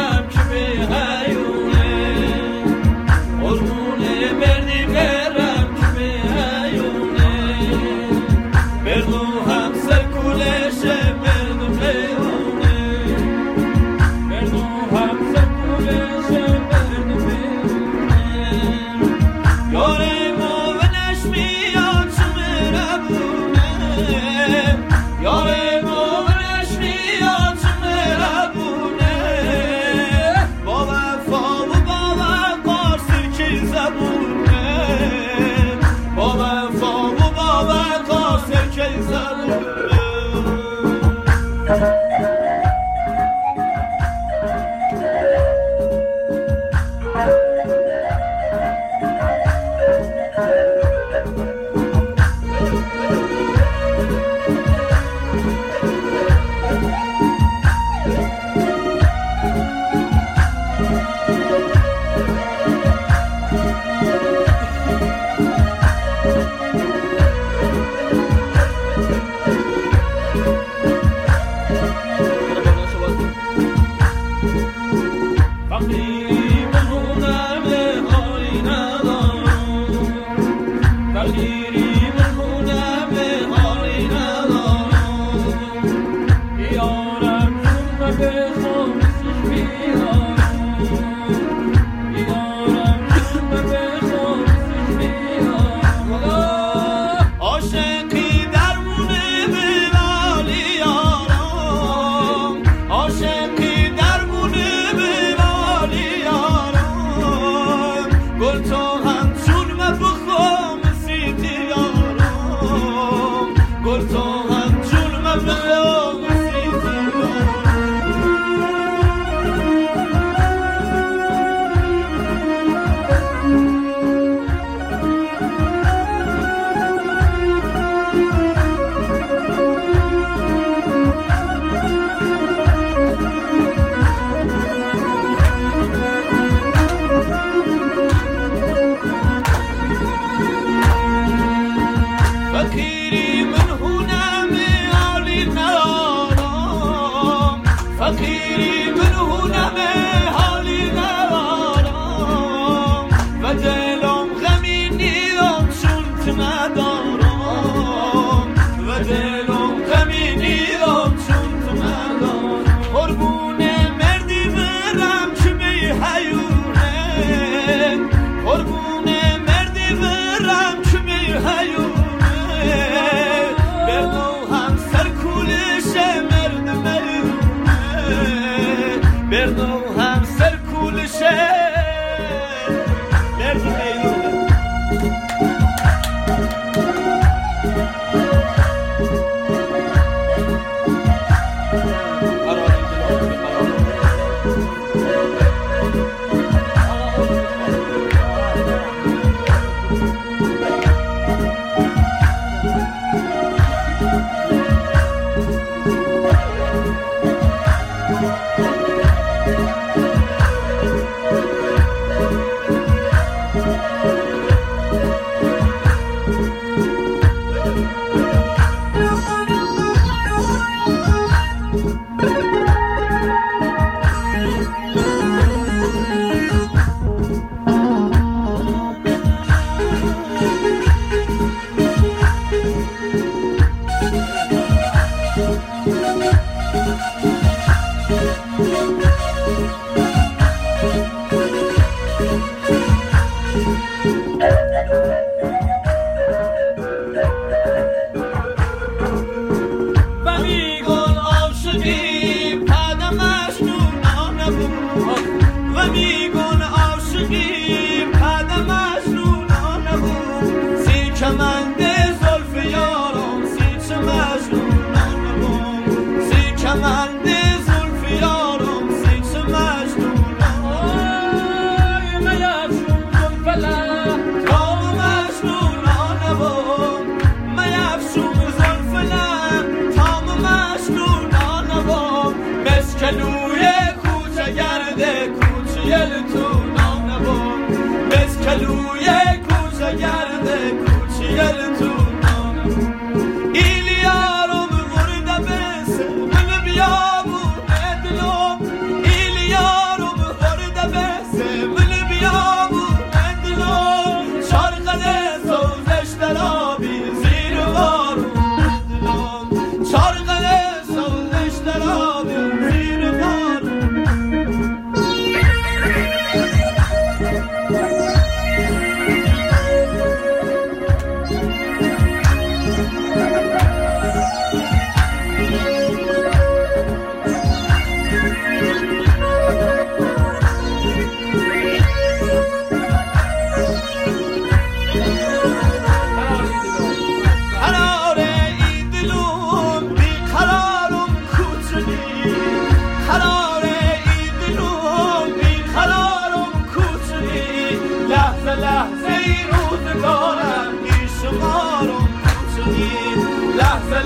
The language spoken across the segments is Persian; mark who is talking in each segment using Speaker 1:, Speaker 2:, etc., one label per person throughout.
Speaker 1: Ilyarım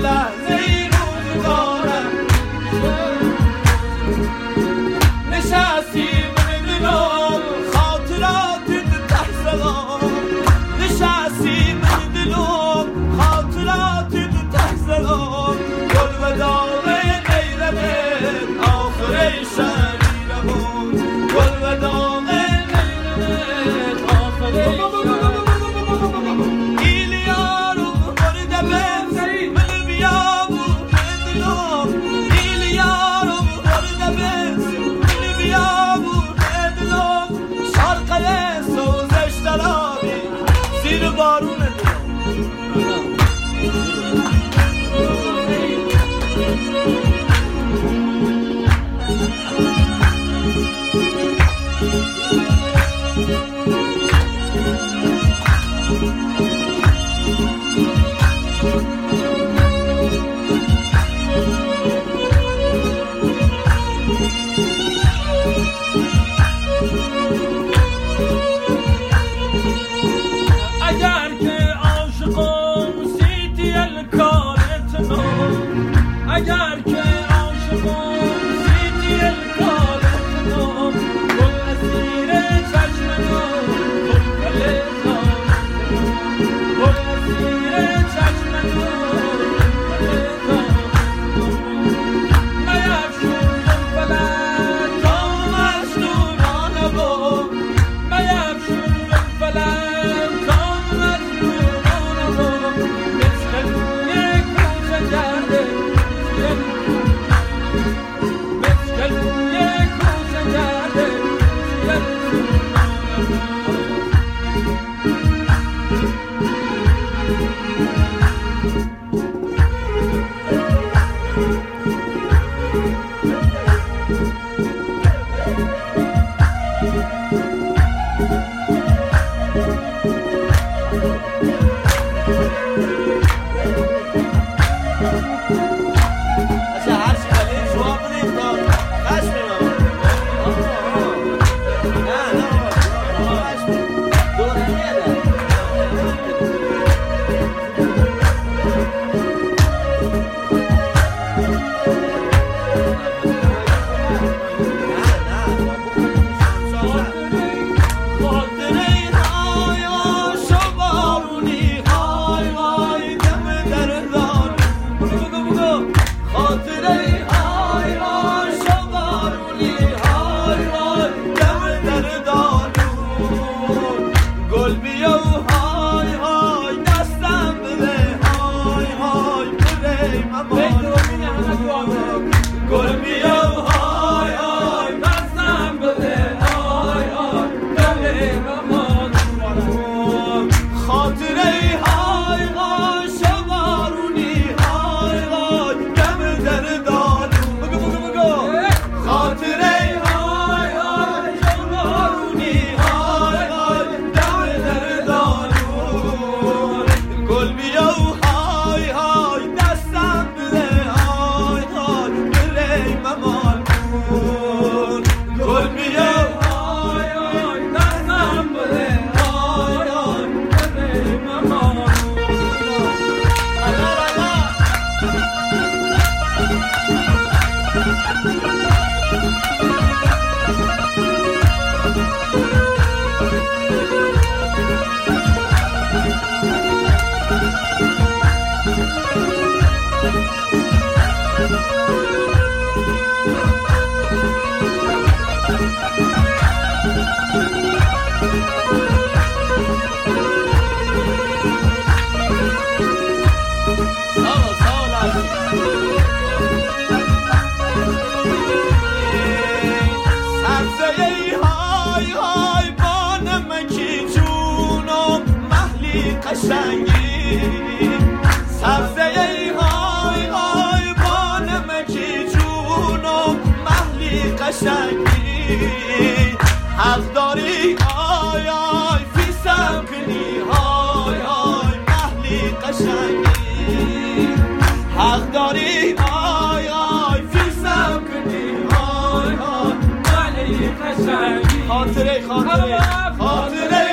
Speaker 1: لحظه ای روزگارم نشستیم دلم خاطرات ته زدم نشستیم دلم خاطرات ته زدم گل و داغ غیرت آخر شبیرمون گل و داغ غیرت آخر ایلیارو برده بس من بیابو دلم ایلیارو برده بس من بیابو دلم شرقه سوزش درابی زیر بارون دلم
Speaker 2: اگر که عاشقم سیتی الکارتنا اگر که عاشقم سیتی الکارتنا گل اسیر چشمنا گل گل اسیر چشمنا میفشون فلک تا مجنونانه بود میفشون فلک تا مجنونانه بود مثل یک کوچه کرده مثل یک کوچه کرده
Speaker 1: اصلا هر چی ولی جواب بدیم تا خشم نه خشم دورانیه ده گل بیا و های های دستم بده های های بده مامان گل بیا و های های دستم بده های های بده مامان خاطره های های شبارونی های های دم در دارو بگو خاطره های های شبارونی های های دم در دارو گل بیا و های های دستم بده های های بده مامان گل بیا و های های دستم بده های های بده مامان قشنگی سبزه ای های های بانمکی جونم محلی قشنگی حق داری آی آی فیسم کنی های های محلی قشنگی حق داری آی آی فیسم کنی های های محلی قشنگی خاطره خاطره خاطره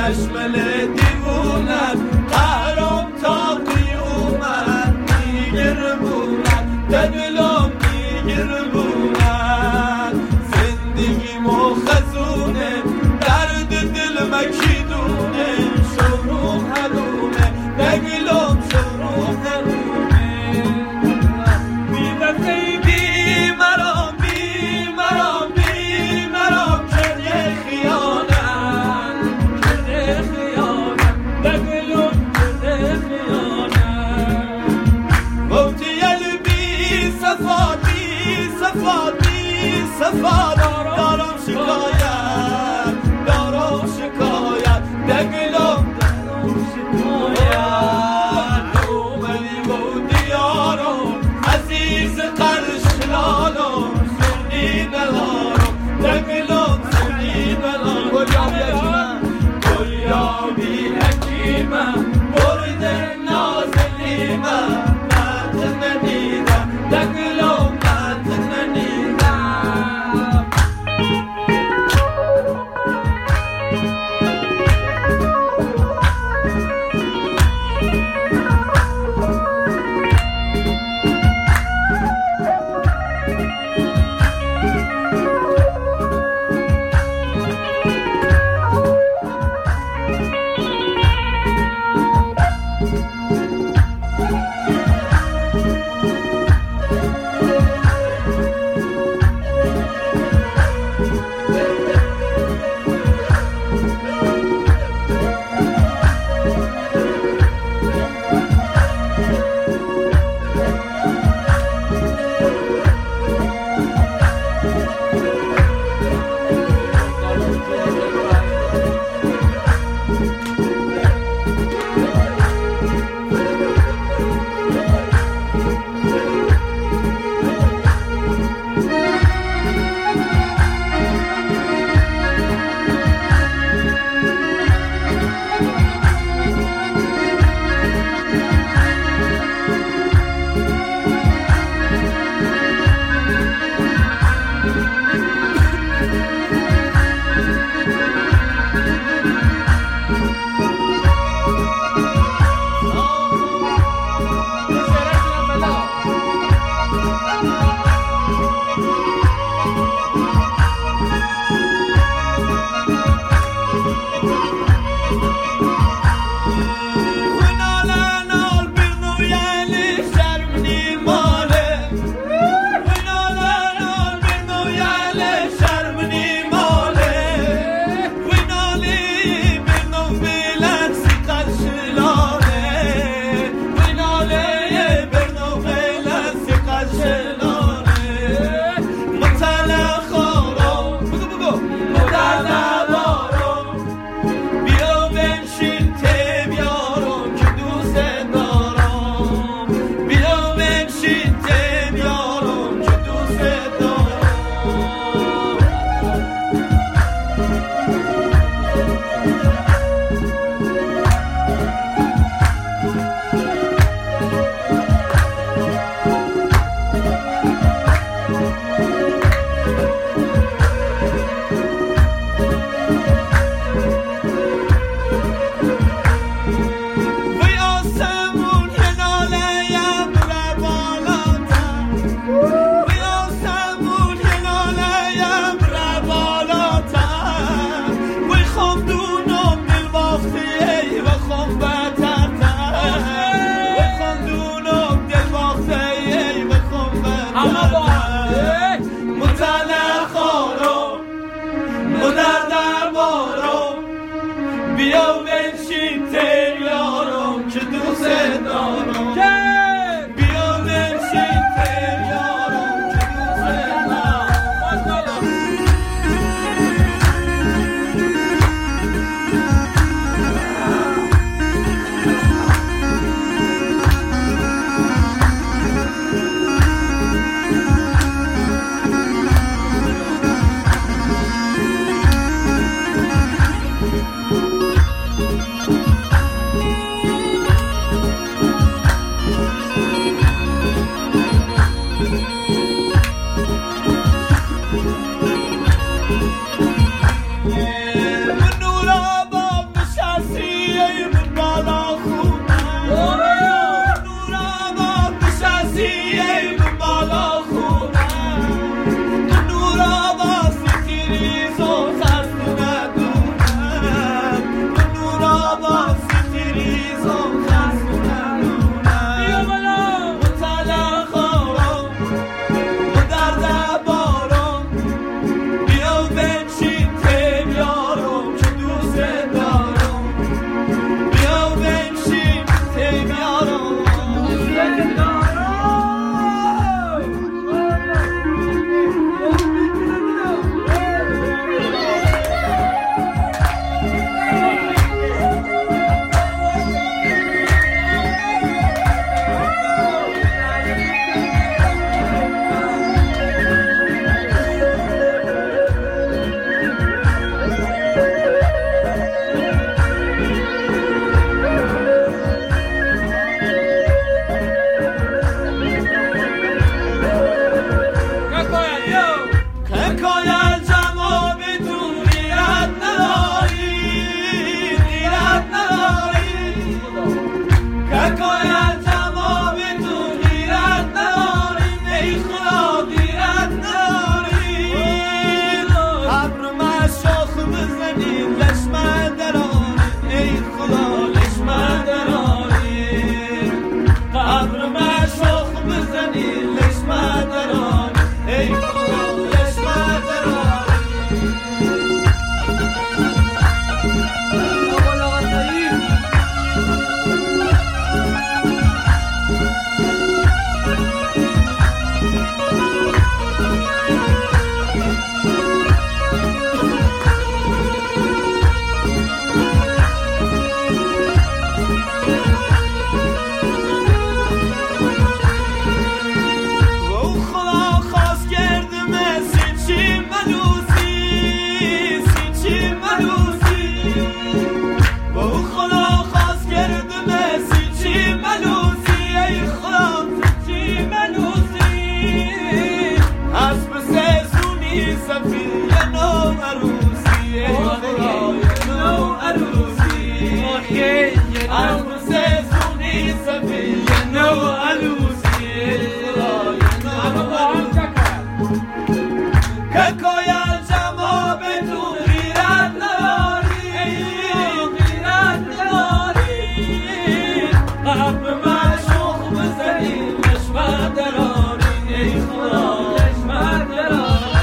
Speaker 2: مشمل دیوونت قهرام تا قیومت میگیر بونت دلم میگیر بونت زندگی مخزونه درد دل مکیدونه شروع هرونه دلم شروع هرونه بی‌وفای بی مرام بی مرام بی مرام کرده خیانت کرده خیانت دلم کرده خیانت موتی بی صفات بی صفات بی صفات دارم شکایت دارم شکایت دلم دارم شکایت اومدی و دیارم عزیز قرشلالم سنی نلارم دلم سنی نلارم گلیابی حکیمم برد نازلیمم مت ندیدم دلم مت ندیدم بیا بنشین تریارم که دوست دارم بیا بنشین تریارم که دوست دارم سونی صفی یه نو عروسی ای خدای نو عروسی عروس سونی صفی یه نو عروسی ای خدای نو عروسی که کویا جما به تو غیرت نداری غیرت نداری قبل معشوق بزنی لشمه دراری ای خدا لشمه دراری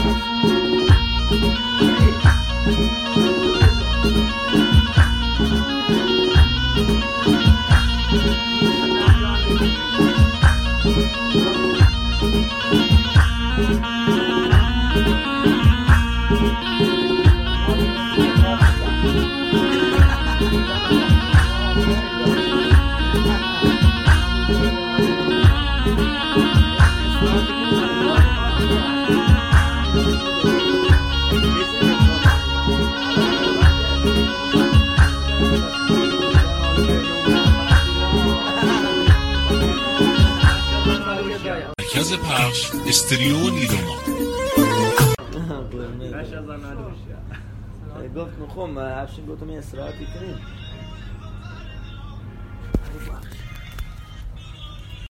Speaker 3: مرکز پخش استریو نیروما
Speaker 4: گفت خب افشین گفتم یه استراحتی کنیم